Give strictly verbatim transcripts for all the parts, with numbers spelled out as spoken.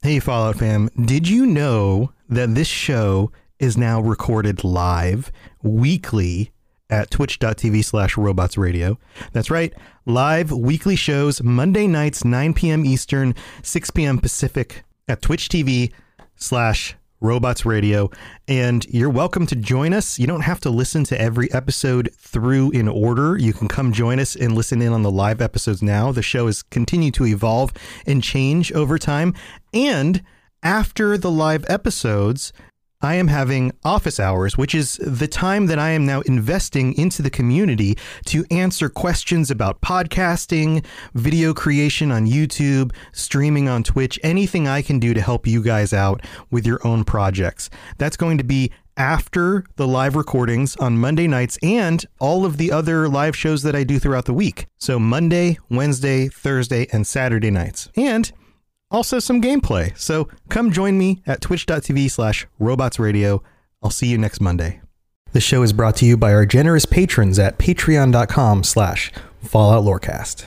Hey, Fallout fam. Did you know that this show is now recorded live weekly at twitch.tv slash robots radio? That's right. Live weekly shows Monday nights, nine p.m. Eastern, six p.m. Pacific at twitch.tv slash robots radio. And you're welcome to join us. You don't have to listen to every episode through in order. You can come join us and listen in on the live episodes now. The show has continued to evolve and change over time. And after the live episodes, I am having office hours, which is the time that I am now investing into the community to answer questions about podcasting, video creation on YouTube, streaming on Twitch, anything I can do to help you guys out with your own projects. That's going to be after the live recordings on Monday nights and all of the other live shows that I do throughout the week. So Monday, Wednesday, Thursday, and Saturday nights. And also some gameplay. So come join me at twitch.tv slash robots radio. I'll see you next Monday. The show is brought to you by our generous patrons at patreon.com slash Fallout Lorecast.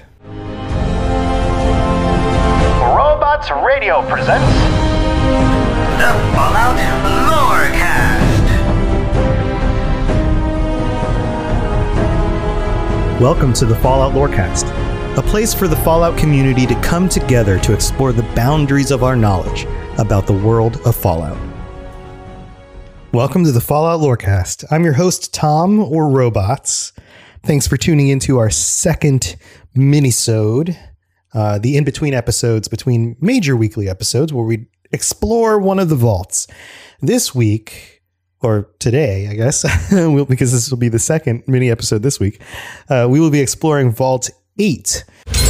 Robots Radio presents the Fallout Lorecast. Welcome to the Fallout Lorecast, a place for the Fallout community to come together to explore the boundaries of our knowledge about the world of Fallout. Welcome to the Fallout Lorecast. I'm your host, Tom, or Robots. Thanks for tuning into our second mini-sode, uh, the in-between episodes between major weekly episodes where we explore one of the vaults. This week, or today, I guess, because this will be the second mini-episode this week, uh, we will be exploring Vault eight.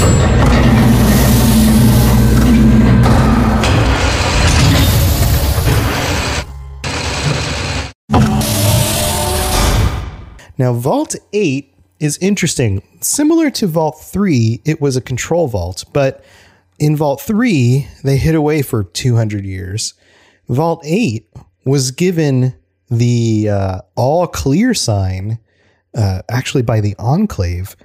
Now, Vault eight is interesting. Similar to Vault three, it was a control vault, but in Vault three, they hid away for two hundred years. Vault eight was given the uh, all clear sign, uh, actually by the Enclave,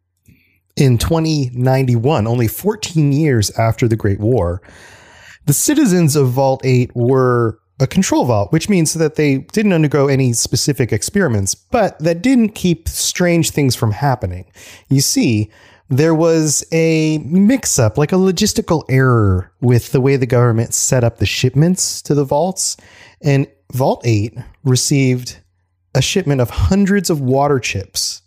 in twenty ninety-one, only fourteen years after the Great War. The citizens of Vault eight were a control vault, which means that they didn't undergo any specific experiments, but that didn't keep strange things from happening. You see, there was a mix-up, like a logistical error with the way the government set up the shipments to the vaults, and Vault eight received a shipment of hundreds of water chips.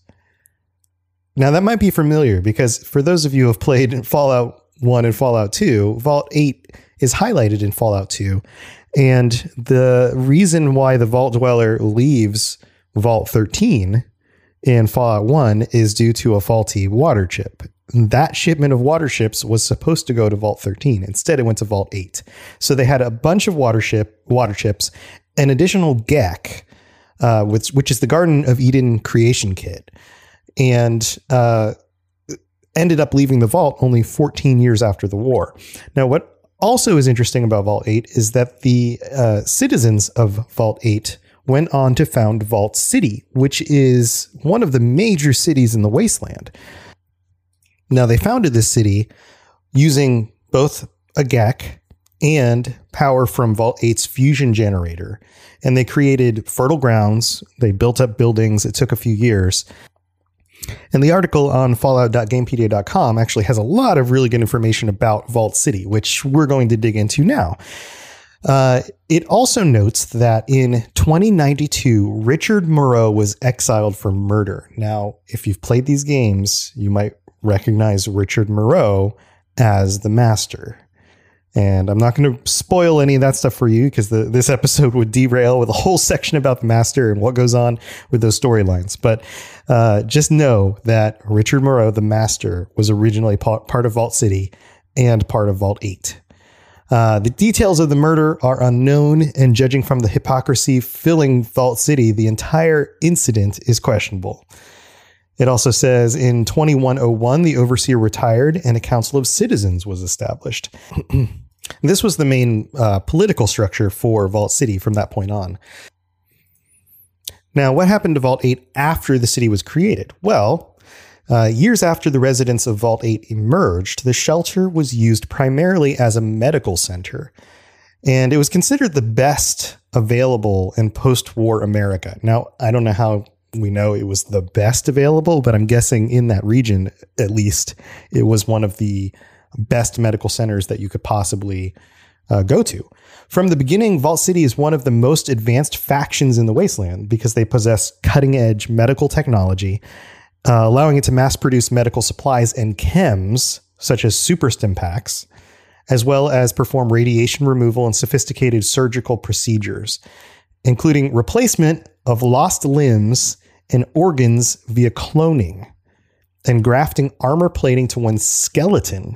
Now, that might be familiar because for those of you who have played Fallout one and Fallout two, Vault eight is highlighted in Fallout two. And the reason why the Vault Dweller leaves Vault thirteen in Fallout one is due to a faulty water chip. That shipment of water chips was supposed to go to Vault thirteen. Instead, it went to Vault eight. So they had a bunch of water chip water chips, an additional G E C, uh, which, which is the Garden of Eden creation kit, and uh, ended up leaving the vault only fourteen years after the war. Now, what also is interesting about Vault eight is that the uh, citizens of Vault eight went on to found Vault City, which is one of the major cities in the Wasteland. Now, they founded this city using both a G E C and power from Vault eight's fusion generator. And they created fertile grounds. They built up buildings. It took a few years. And the article on fallout dot gamepedia dot com actually has a lot of really good information about Vault City, which we're going to dig into now. Uh, it also notes that in twenty ninety-two, Richard Moreau was exiled for murder. Now, if you've played these games, you might recognize Richard Moreau as the Master. And I'm not going to spoil any of that stuff for you because this episode would derail with a whole section about the Master and what goes on with those storylines. But uh, just know that Richard Moreau, the Master, was originally part of Vault City and part of Vault eight. Uh, the details of the murder are unknown, and judging from the hypocrisy filling Vault City, the entire incident is questionable. It also says in twenty-one oh one, the Overseer retired and a Council of Citizens was established. This was the main uh, political structure for Vault City from that point on. Now, what happened to Vault eight after the city was created? Well, Uh, years after the residents of Vault eight emerged, the shelter was used primarily as a medical center, and it was considered the best available in post-war America. Now, I don't know how we know it was the best available, but I'm guessing in that region, at least, it was one of the best medical centers that you could possibly uh, go to. From the beginning, Vault City is one of the most advanced factions in the Wasteland because they possess cutting-edge medical technology, Uh, allowing it to mass produce medical supplies and chems, such as super stim packs, as well as perform radiation removal and sophisticated surgical procedures, including replacement of lost limbs and organs via cloning and grafting armor plating to one's skeleton.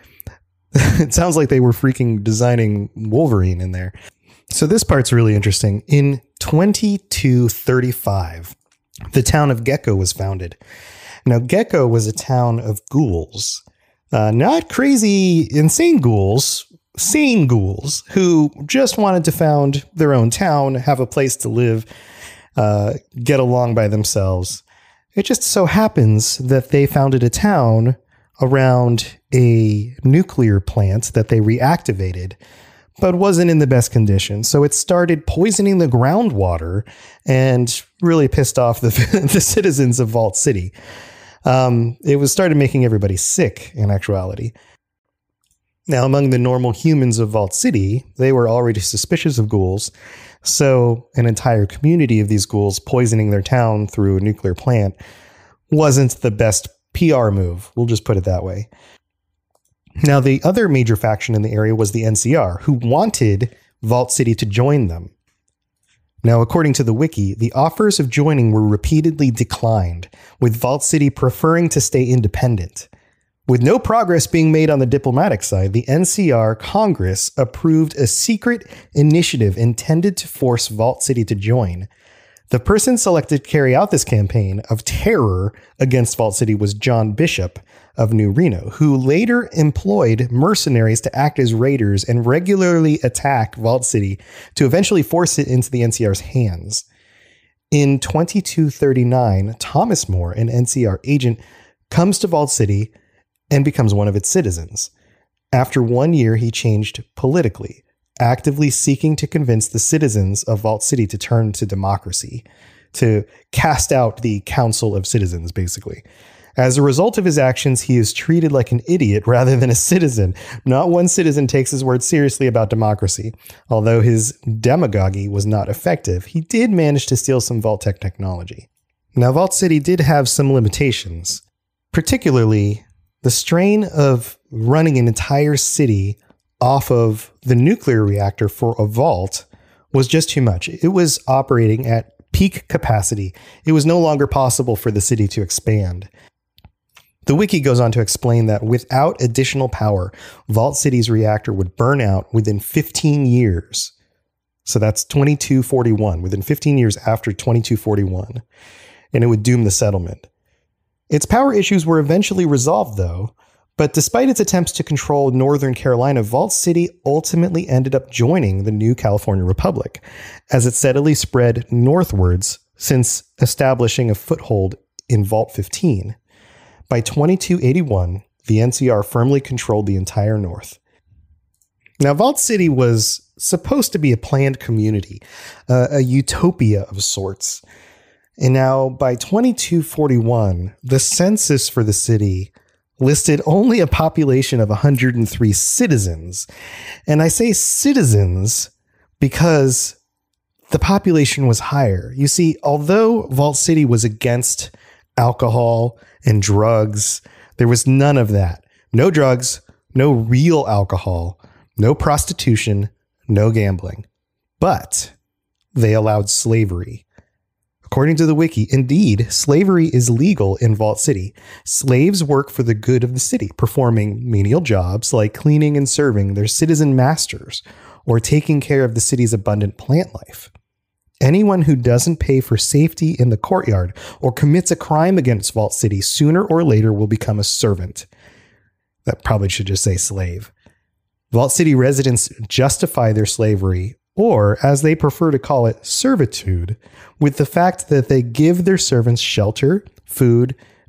It sounds like they were freaking designing Wolverine in there. So this part's really interesting. In twenty-two thirty-five, the town of Gecko was founded. Now, Gecko was a town of ghouls, uh, not crazy, insane ghouls, sane ghouls who just wanted to found their own town, have a place to live, uh, get along by themselves. It just so happens that they founded a town around a nuclear plant that they reactivated, but wasn't in the best condition. So it started poisoning the groundwater and really pissed off the, the citizens of Vault City. Um, it was started making everybody sick in actuality. Now, among the normal humans of Vault City, they were already suspicious of ghouls. So an entire community of these ghouls poisoning their town through a nuclear plant wasn't the best P R move. We'll just put it that way. Now, the other major faction in the area was the N C R, who wanted Vault City to join them. Now, according to the wiki, the offers of joining were repeatedly declined, with Vault City preferring to stay independent. With no progress being made on the diplomatic side, the N C R Congress approved a secret initiative intended to force Vault City to join. The person selected to carry out this campaign of terror against Vault City was John Bishop of New Reno, who later employed mercenaries to act as raiders and regularly attack Vault City to eventually force it into the N C R's hands. In twenty-two thirty-nine, Thomas More, an N C R agent, comes to Vault City and becomes one of its citizens. After one year, he changed politically, actively seeking to convince the citizens of Vault City to turn to democracy, to cast out the Council of Citizens, basically. As a result of his actions, he is treated like an idiot rather than a citizen. Not one citizen takes his word seriously about democracy. Although his demagoguery was not effective, he did manage to steal some Vault-Tec technology. Now, Vault City did have some limitations, particularly the strain of running an entire city off of the nuclear reactor for a vault was just too much. It was operating at peak capacity. It was no longer possible for the city to expand. The wiki goes on to explain that without additional power, Vault City's reactor would burn out within fifteen years. So that's twenty-two forty-one, within fifteen years after twenty-two forty-one, and it would doom the settlement. Its power issues were eventually resolved, though, but despite its attempts to control Northern Carolina, Vault City ultimately ended up joining the new California Republic as it steadily spread northwards since establishing a foothold in Vault fifteen. By twenty-two eighty-one, the N C R firmly controlled the entire North. Now, Vault City was supposed to be a planned community, uh, a utopia of sorts. And now, by twenty-two forty-one, the census for the city listed only a population of one hundred three citizens. And I say citizens because the population was higher. You see, although Vault City was against alcohol and drugs, there was none of that. No drugs, no real alcohol, no prostitution, no gambling. But they allowed slavery. According to the wiki, indeed, slavery is legal in Vault City. Slaves work for the good of the city, performing menial jobs like cleaning and serving their citizen masters or taking care of the city's abundant plant life. Anyone who doesn't pay for safety in the courtyard or commits a crime against Vault City sooner or later will become a servant. That probably should just say slave. Vault City residents justify their slavery, or as they prefer to call it, servitude, with the fact that they give their servants shelter, food,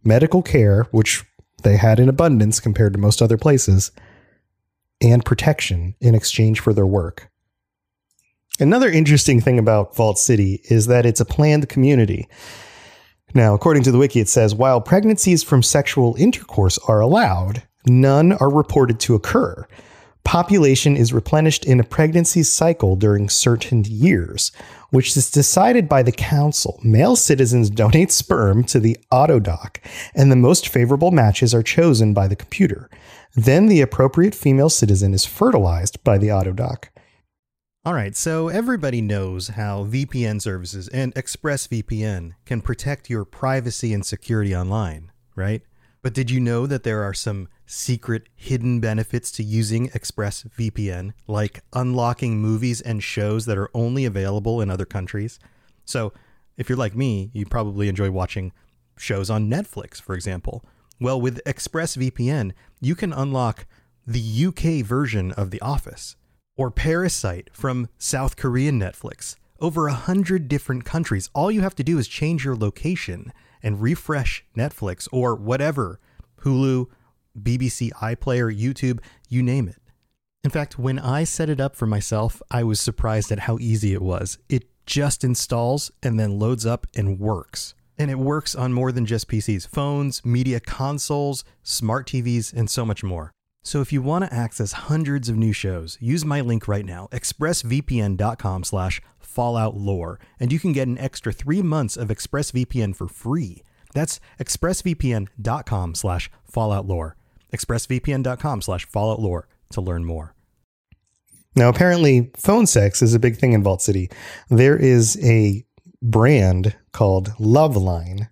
medical care, which they had in abundance compared to most other places, and protection in exchange for their work. Another interesting thing about Vault City is that it's a planned community. Now, according to the wiki, it says, while pregnancies from sexual intercourse are allowed, none are reported to occur. Population is replenished in a pregnancy cycle during certain years, which is decided by the council. Male citizens donate sperm to the autodoc, and the most favorable matches are chosen by the computer. Then the appropriate female citizen is fertilized by the autodoc. All right, so everybody knows how V P N services and ExpressVPN can protect your privacy and security online, right? But did you know that there are some secret hidden benefits to using ExpressVPN, like unlocking movies and shows that are only available in other countries? So if you're like me, you probably enjoy watching shows on Netflix, for example. Well, with ExpressVPN, you can unlock the U K version of The Office, or Parasite from South Korean Netflix. Over a hundred different countries. All you have to do is change your location and refresh Netflix or whatever, Hulu, B B C iPlayer, YouTube, you name it. In fact, when I set it up for myself, I was surprised at how easy it was. It just installs and then loads up and works. And it works on more than just P Cs, phones, media consoles, smart T Vs, and so much more. So if you want to access hundreds of new shows, use my link right now, expressvpn.com slash Fallout Lore, and you can get an extra three months of ExpressVPN for free. That's expressvpn.com slash Fallout Lore. expressvpn.com slash Fallout Lore to learn more. Now, apparently, phone sex is a big thing in Vault City. There is a brand called Loveline.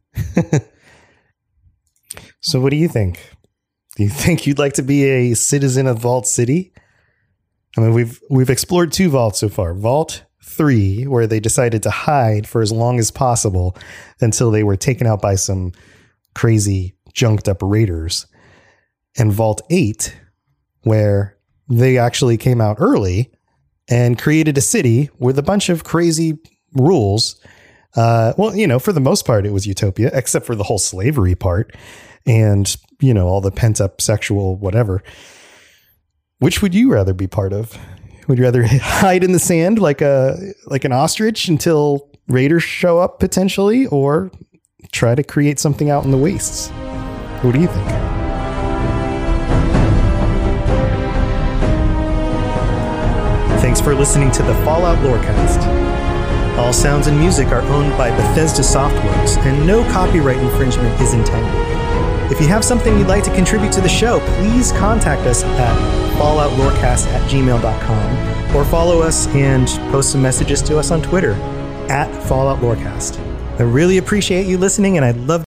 So what do you think? Do you think you'd like to be a citizen of Vault City? I mean, we've we've explored two vaults so far. Vault three, where they decided to hide for as long as possible until they were taken out by some crazy junked up raiders. And Vault eight, where they actually came out early and created a city with a bunch of crazy rules. Uh, well, you know, for the most part, it was utopia, except for the whole slavery part and, you know, all the pent up sexual whatever. Which would you rather be part of? Would you rather hide in the sand like a like an ostrich until raiders show up potentially, or try to create something out in the wastes? What do you think? Thanks for listening to the Fallout Lorecast. All sounds and music are owned by Bethesda Softworks, and no copyright infringement is intended. If you have something you'd like to contribute to the show, please contact us at falloutlorecast at gmail dot com or follow us and post some messages to us on Twitter at Fallout Lorecast. I really appreciate you listening, and I'd love